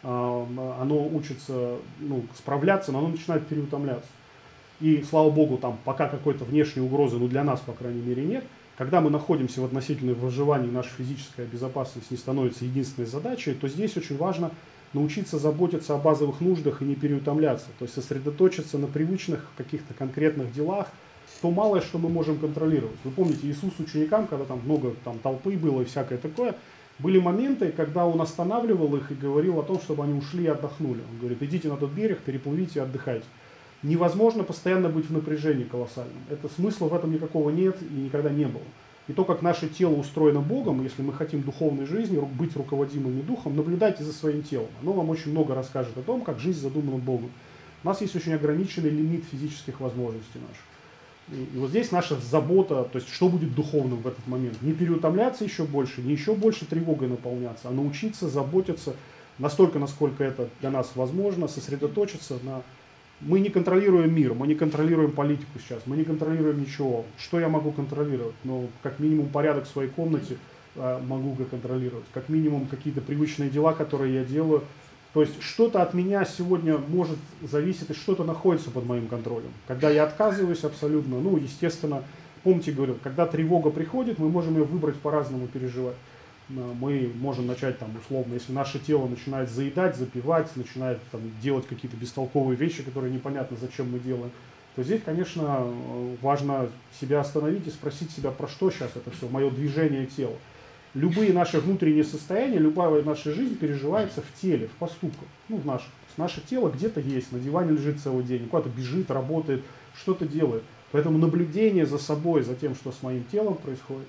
оно учится справляться, но оно начинает переутомляться. И, слава богу, там пока какой-то внешней угрозы, для нас, по крайней мере, нет. Когда мы находимся в относительном выживании, наша физическая безопасность не становится единственной задачей, то здесь очень важно научиться заботиться о базовых нуждах и не переутомляться. То есть сосредоточиться на привычных каких-то конкретных делах, то малое, что мы можем контролировать. Вы помните, Иисус ученикам, когда там много толпы было и всякое такое, были моменты, когда Он останавливал их и говорил о том, чтобы они ушли и отдохнули. Он говорит, идите на тот берег, переплывите и отдыхайте. Невозможно постоянно быть в напряжении колоссальном. Это смысла в этом никакого нет и никогда не было. И то, как наше тело устроено Богом, если мы хотим духовной жизни, быть руководимыми духом, наблюдайте за своим телом. Оно вам очень много расскажет о том, как жизнь задумана Богом. У нас есть очень ограниченный лимит физических возможностей наших. И вот здесь наша забота, то есть что будет духовным в этот момент. Не переутомляться еще больше, не еще больше тревогой наполняться, а научиться заботиться настолько, насколько это для нас возможно, сосредоточиться на... Мы не контролируем мир, мы не контролируем политику сейчас, мы не контролируем ничего. Что я могу контролировать? Ну, как минимум порядок в своей комнате могу контролировать, как минимум какие-то привычные дела, которые я делаю. То есть что-то от меня сегодня может зависеть, и что-то находится под моим контролем. Когда я отказываюсь абсолютно, естественно, помните, говорил, когда тревога приходит, мы можем ее выбрать по-разному переживать. Мы можем начать условно, если наше тело начинает заедать, запивать, начинает делать какие-то бестолковые вещи, которые непонятно зачем мы делаем, то здесь, конечно, важно себя остановить и спросить себя, про что сейчас это все, мое движение тела. Любые наши внутренние состояния, любая наша жизнь переживается в теле, в поступках, в наших. Наше тело где-то есть, на диване лежит целый день, куда-то бежит, работает, что-то делает. Поэтому наблюдение за собой, за тем, что с моим телом происходит,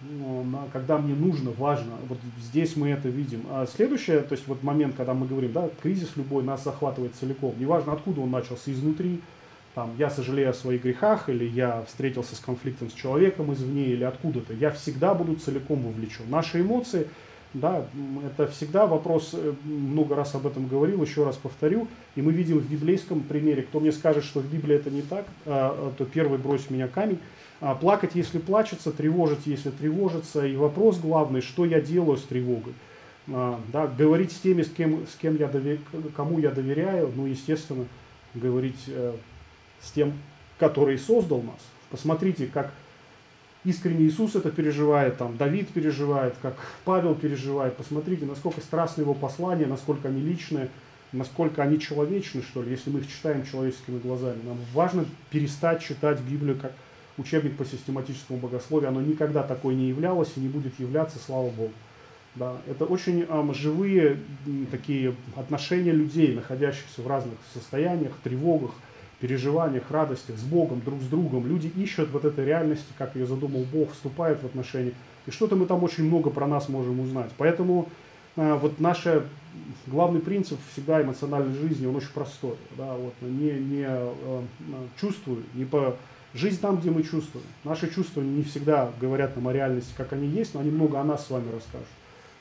когда мне нужно, важно, вот здесь мы это видим. А следующее, то есть момент, когда мы говорим, кризис любой нас захватывает целиком, неважно откуда он начался, изнутри, я сожалею о своих грехах, или я встретился с конфликтом с человеком извне, или откуда-то, я всегда буду целиком вовлечен. Наши эмоции, это всегда вопрос, много раз об этом говорил, еще раз повторю, и мы видим в библейском примере, кто мне скажет, что в Библии это не так, то первый брось в меня камень. Плакать, если плачется, тревожить, если тревожится. И вопрос главный, что я делаю с тревогой. Говорить с теми, кому я доверяю, естественно, говорить с тем, который создал нас. Посмотрите, как искренне Иисус это переживает, Давид переживает, как Павел переживает. Посмотрите, насколько страстны его послания, насколько они личные, насколько они человечны, что ли, если мы их читаем человеческими глазами. Нам важно перестать читать Библию как учебник по систематическому богословию, оно никогда такой не являлось и не будет являться, слава Богу. Это очень живые такие отношения людей, находящихся в разных состояниях, тревогах, переживаниях, радостях, с Богом, друг с другом. Люди ищут вот этой реальности, как ее задумал Бог, вступают в отношения. И что-то мы там очень много про нас можем узнать. Поэтому наш главный принцип всегда эмоциональной жизни, он очень простой. Не чувствую, не по... Жизнь там, где мы чувствуем. Наши чувства не всегда говорят нам о реальности, как они есть, но они много о нас с вами расскажут.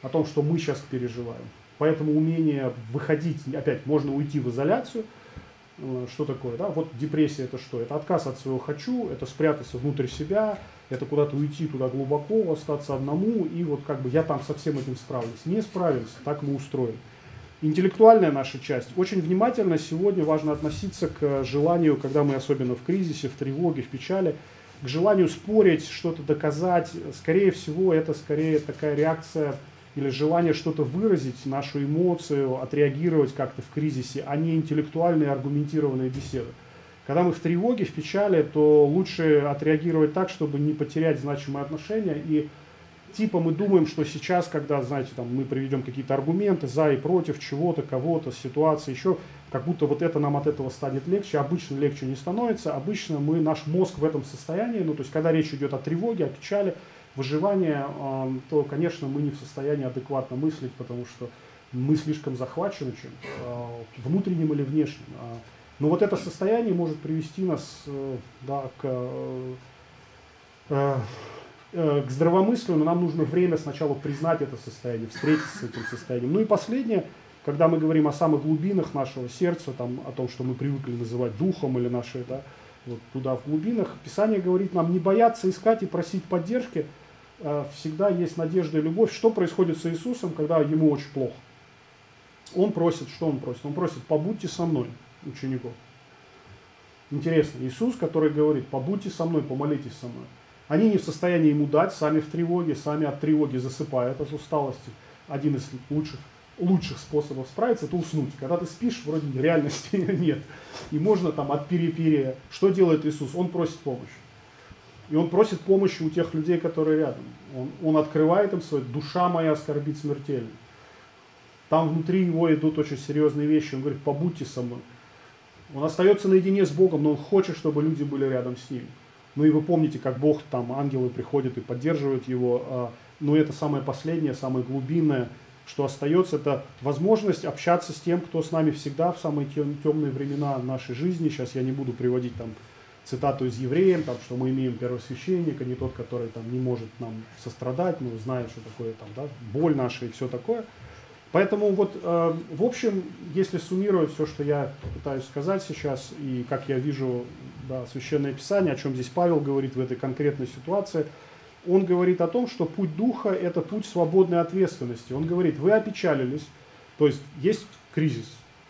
о том, что мы сейчас переживаем. Поэтому умение выходить, опять, можно уйти в изоляцию. Что такое? Да? Вот депрессия это что? Это отказ от своего «хочу», это спрятаться внутрь себя, это куда-то уйти туда глубоко, остаться одному, и вот как бы я там со всем этим справлюсь. Не справимся, так мы устроены. Интеллектуальная наша часть. Очень внимательно сегодня важно относиться к желанию, когда мы особенно в кризисе, в тревоге, в печали, к желанию спорить, что-то доказать. Скорее всего, это скорее такая реакция или желание что-то выразить, нашу эмоцию, отреагировать как-то в кризисе, а не интеллектуальные аргументированные беседы. Когда мы в тревоге, в печали, то лучше отреагировать так, чтобы не потерять значимые отношения. И типа мы думаем, что сейчас, когда, знаете, там, мы приведем какие-то аргументы за и против чего-то, кого-то, ситуации, еще, как будто вот это нам от этого станет легче. Обычно легче не становится. Обычно наш мозг в этом состоянии, ну, то есть, когда речь идет о тревоге, о печали, выживание, то, конечно, мы не в состоянии адекватно мыслить, потому что мы слишком захвачены чем-то, внутренним или внешним. Но вот это состояние может привести нас да, к здравомыслию, но нам нужно время сначала признать это состояние, встретиться с этим состоянием. Ну и последнее, когда мы говорим о самых глубинах нашего сердца, там, о том, что мы привыкли называть духом или нашей, да, вот туда в глубинах, Писание говорит нам не бояться искать и просить поддержки, всегда есть надежда и любовь. Что происходит с Иисусом, когда ему очень плохо? Он просит, что он просит? Он просит, побудьте со мной, учеников. Интересно, Иисус, который говорит, побудьте со мной, помолитесь со мной. Они не в состоянии ему дать, сами в тревоге, сами от тревоги засыпают от усталости. Один из лучших способов справиться – это уснуть. Когда ты спишь, вроде реальности нет. И можно там от периперии. Что делает Иисус? Он просит помощи. И он просит помощи у тех людей, которые рядом. Он открывает им свою «душа моя скорбит смертельно». Там внутри его идут очень серьезные вещи. Он говорит, побудьте со мной. Он остается наедине с Богом, но он хочет, чтобы люди были рядом с ним. Ну и вы помните, как Бог, там ангелы приходят и поддерживают его. Но это самое последнее, самое глубинное, что остается, это возможность общаться с тем, кто с нами всегда в самые темные времена нашей жизни. Сейчас я не буду приводить там цитату из Евреев, там, что мы имеем первосвященника, не тот, который там, не может нам сострадать, но знает, что такое там, да, боль наша и все такое. Поэтому вот, в общем, если суммировать все, что я пытаюсь сказать сейчас, и как я вижу да, Священное Писание, о чем здесь Павел говорит в этой конкретной ситуации, он говорит о том, что путь Духа – это путь свободной ответственности. Он говорит, вы опечалились, то есть кризис.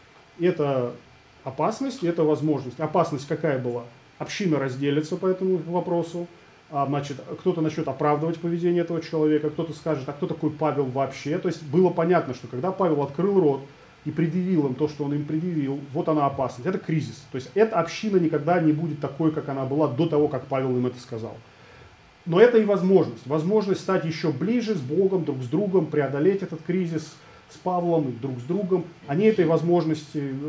Это опасность, это возможность. Опасность какая была? Община разделится по этому вопросу. Значит, кто-то начнет оправдывать поведение этого человека, кто-то скажет, а кто такой Павел вообще? То есть было понятно, что когда Павел открыл рот и предъявил им то, что он им предъявил, вот она опасность, это кризис. То есть эта община никогда не будет такой, как она была до того, как Павел им это сказал. Но это и возможность стать еще ближе с Богом, друг с другом, преодолеть этот кризис с Павлом и друг с другом. Они эту возможность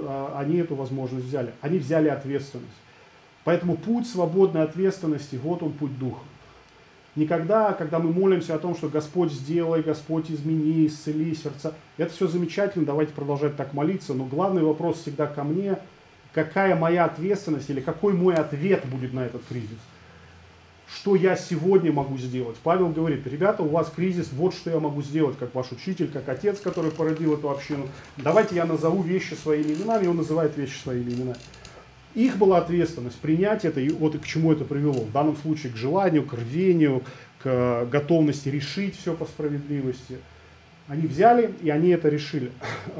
взяли, они взяли ответственность. Поэтому путь свободной ответственности, вот он путь Духа. Никогда, когда мы молимся о том, что Господь сделай, Господь измени, исцели сердца, это все замечательно, давайте продолжать так молиться, но главный вопрос всегда ко мне, какая моя ответственность или какой мой ответ будет на этот кризис? Что я сегодня могу сделать? Павел говорит, ребята, у вас кризис, вот что я могу сделать, как ваш учитель, как отец, который породил эту общину. Давайте я назову вещи своими именами, и он называет вещи своими именами. Их была ответственность принять это, и вот и к чему это привело. В данном случае к желанию, к рвению, к готовности решить все по справедливости. Они взяли, и они это решили.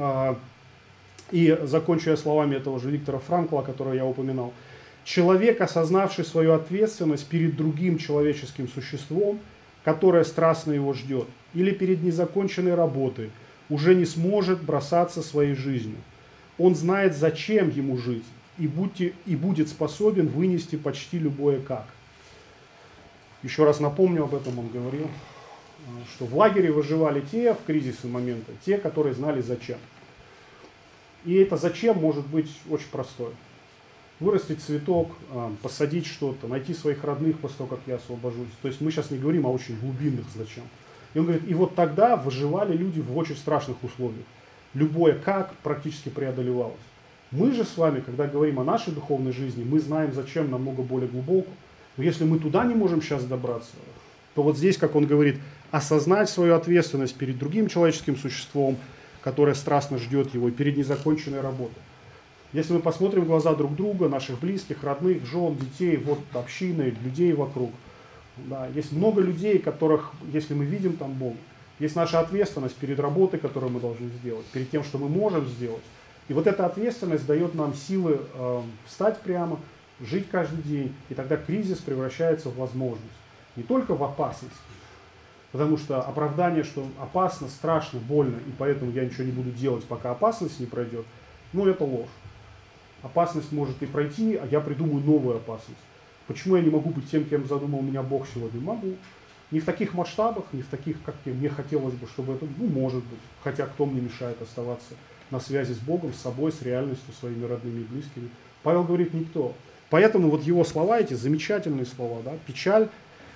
И закончу я словами этого же Виктора Франкла, которого я упоминал. Человек, осознавший свою ответственность перед другим человеческим существом, которое страстно его ждет, или перед незаконченной работой, уже не сможет бросаться своей жизнью. Он знает, зачем ему жить, и будет способен вынести почти любое «как». Еще раз напомню об этом, он говорил, что в лагере выживали те в кризисные моменты, те, которые знали зачем. И это зачем может быть очень простое. Вырастить цветок, посадить что-то, найти своих родных после того, как я освобожусь. То есть мы сейчас не говорим о очень глубинных зачем. И он говорит, и вот тогда выживали люди в очень страшных условиях. Любое «как» практически преодолевалось. Мы же с вами, когда говорим о нашей духовной жизни, мы знаем зачем намного более глубоко. Но если мы туда не можем сейчас добраться, то вот здесь, как он говорит, осознать свою ответственность перед другим человеческим существом, которое страстно ждет его, и перед незаконченной работой. Если мы посмотрим в глаза друг друга, наших близких, родных, жен, детей, вот общины, людей вокруг, да, есть много людей, которых, если мы видим там Бога, есть наша ответственность перед работой, которую мы должны сделать, перед тем, что мы можем сделать. И вот эта ответственность дает нам силы встать прямо, жить каждый день, и тогда кризис превращается в возможность. Не только в опасность, потому что оправдание, что опасно, страшно, больно, и поэтому я ничего не буду делать, пока опасность не пройдет, ну это ложь. Опасность может и пройти, а я придумаю новую опасность. Почему я не могу быть тем, кем задумал меня Бог сегодня? Могу. Не в таких масштабах, не в таких, как мне хотелось бы, чтобы это, ну, может быть. Хотя кто мне мешает оставаться на связи с Богом, с собой, с реальностью, своими родными и близкими? Павел говорит, никто. Поэтому вот его слова, эти замечательные слова, да, печаль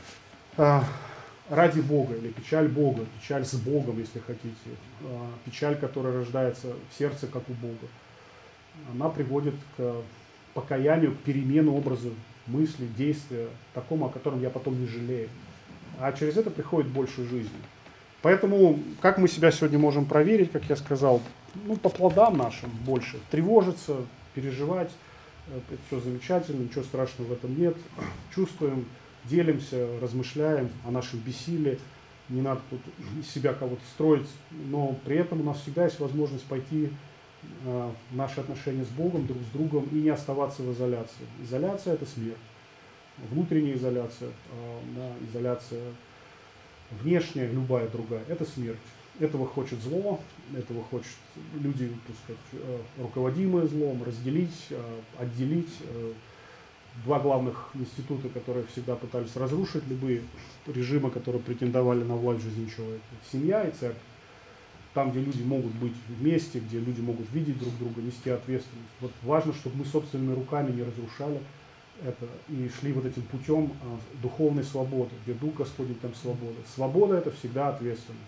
ради Бога, или печаль Бога, печаль с Богом, если хотите, печаль, которая рождается в сердце, как у Бога, она приводит к покаянию, к перемене образа мысли, действия, такому, о котором я потом не жалею. А через это приходит больше жизни. Поэтому, как мы себя сегодня можем проверить, как я сказал, ну, по плодам нашим больше. Тревожиться, переживать, это все замечательно, ничего страшного в этом нет. Чувствуем, делимся, размышляем о нашем бессилии. Не надо тут из себя кого-то строить, но при этом у нас всегда есть возможность пойти в наши отношения с Богом, друг с другом, и не оставаться в изоляции. Изоляция – это смерть. Внутренняя изоляция, изоляция внешняя, любая другая – это смерть. Этого хочет зло, этого хочет люди, так сказать, руководимые злом, разделить, отделить. Два главных института, которые всегда пытались разрушить любые режимы, которые претендовали на власть в жизни человека. Семья и церковь. Там, где люди могут быть вместе, где люди могут видеть друг друга, нести ответственность. Вот важно, чтобы мы собственными руками не разрушали это и шли вот этим путем духовной свободы, где Дух Господень, там свобода. Свобода – это всегда ответственность.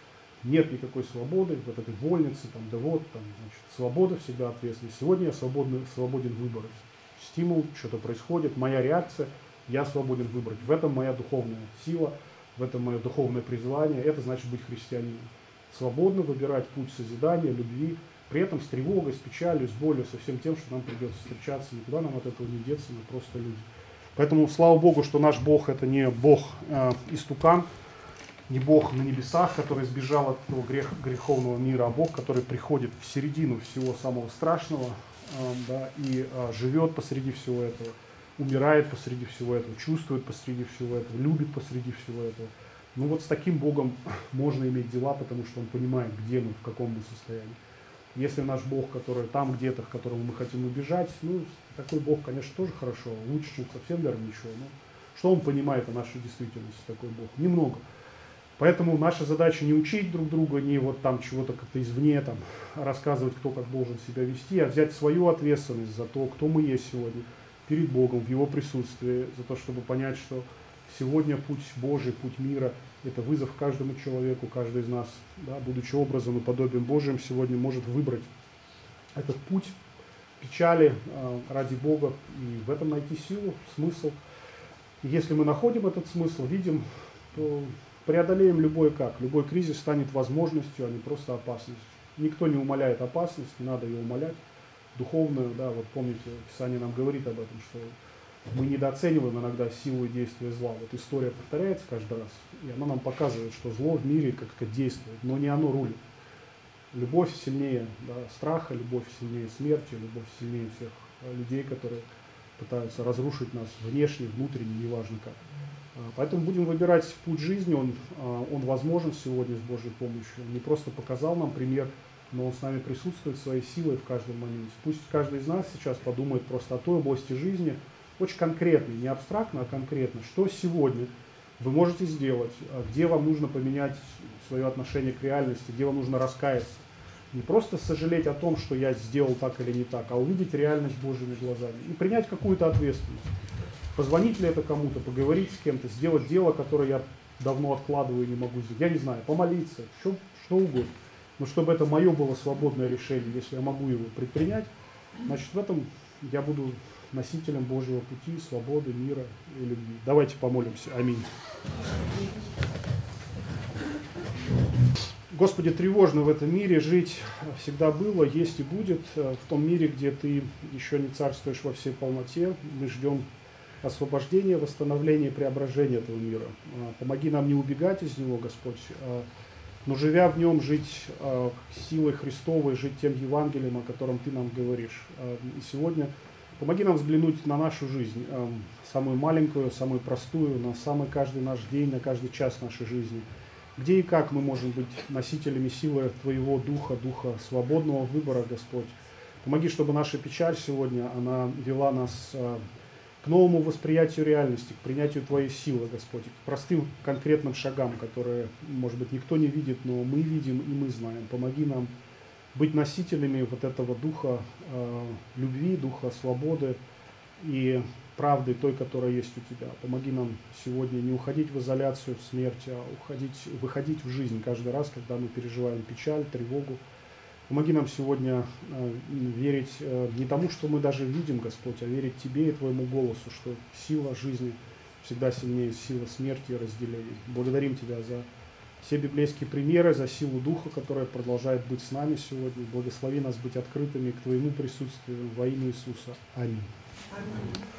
Нет никакой свободы в этой вольнице, там, да вот, там, значит, свобода всегда ответственность. Сегодня я свободен выбрать. Стимул, что-то происходит, моя реакция, я свободен выбрать. В этом моя духовная сила, в этом мое духовное призвание, это значит быть христианином. Свободно выбирать путь созидания, любви, при этом с тревогой, с печалью, с болью, со всем тем, что нам придется встречаться, никуда нам от этого не деться, мы просто люди. Поэтому слава Богу, что наш Бог это не Бог истукан, не Бог на небесах, который сбежал от этого греховного мира, а Бог, который приходит в середину всего самого страшного, да, и живет посреди всего этого, умирает посреди всего этого, чувствует посреди всего этого, любит посреди всего этого. Ну вот с таким Богом можно иметь дела, потому что Он понимает, где мы, в каком мы состоянии. Если наш Бог, который там где-то, к которому мы хотим убежать, ну такой Бог, конечно, тоже хорошо, лучше, чем совсем даже ничего. Но что Он понимает о нашей действительности, такой Бог? Немного. Поэтому наша задача не учить друг друга, не вот там чего-то как-то извне там, рассказывать, кто как должен себя вести, а взять свою ответственность за то, кто мы есть сегодня перед Богом, в Его присутствии, за то, чтобы понять, что сегодня путь Божий, путь мира – это вызов каждому человеку, каждый из нас, да, будучи образом и подобием Божьим, сегодня может выбрать этот путь печали ради Бога и в этом найти силу, смысл. И если мы находим этот смысл, видим, то преодолеем любой кризис станет возможностью, а не просто опасностью. Никто не умаляет опасность, не надо ее умалять. Духовную, да, вот помните, Писание нам говорит об этом, что мы недооцениваем иногда силу и действие зла. Вот история повторяется каждый раз, и она нам показывает, что зло в мире как-то действует, но не оно рулит. Любовь сильнее, да, страха, любовь сильнее смерти, любовь сильнее всех людей, которые пытаются разрушить нас внешне, внутренне, неважно как. Поэтому будем выбирать путь жизни, он возможен сегодня с Божьей помощью. Он не просто показал нам пример, но он с нами присутствует своей силой в каждом моменте. Пусть каждый из нас сейчас подумает просто о той области жизни, очень конкретно, не абстрактно, а конкретно, что сегодня вы можете сделать, где вам нужно поменять свое отношение к реальности, где вам нужно раскаяться. Не просто сожалеть о том, что я сделал так или не так, а увидеть реальность Божьими глазами и принять какую-то ответственность. Позвонить ли это кому-то, поговорить с кем-то, сделать дело, которое я давно откладываю и не могу сделать. Я не знаю, помолиться, что угодно. Но чтобы это мое было свободное решение, если я могу его предпринять, значит в этом я буду носителем Божьего пути, свободы, мира и любви. Давайте помолимся. Аминь. Господи, тревожно в этом мире жить всегда было, есть и будет. В том мире, где Ты еще не царствуешь во всей полноте, мы ждем освобождения, восстановления и преображения этого мира. Помоги нам не убегать из него, Господь, но живя в нем, жить силой Христовой, жить тем Евангелием, о котором Ты нам говоришь. И сегодня помоги нам взглянуть на нашу жизнь, самую маленькую, самую простую, на самый каждый наш день, на каждый час нашей жизни. Где и как мы можем быть носителями силы Твоего Духа, Духа свободного выбора, Господь. Помоги, чтобы наша печаль сегодня, она вела нас к новому восприятию реальности, к принятию Твоей силы, Господь, к простым конкретным шагам, которые, может быть, никто не видит, но мы видим и мы знаем. Помоги нам быть носителями вот этого духа любви, духа свободы и правды той, которая есть у Тебя. Помоги нам сегодня не уходить в изоляцию, в смерть, а выходить в жизнь каждый раз, когда мы переживаем печаль, тревогу. Помоги нам сегодня верить не тому, что мы даже видим, Господь, а верить Тебе и Твоему голосу, что сила жизни всегда сильнее силы смерти и разделения. Благодарим Тебя за все библейские примеры, за силу Духа, которая продолжает быть с нами сегодня. Благослови нас быть открытыми к Твоему присутствию во имя Иисуса. Аминь.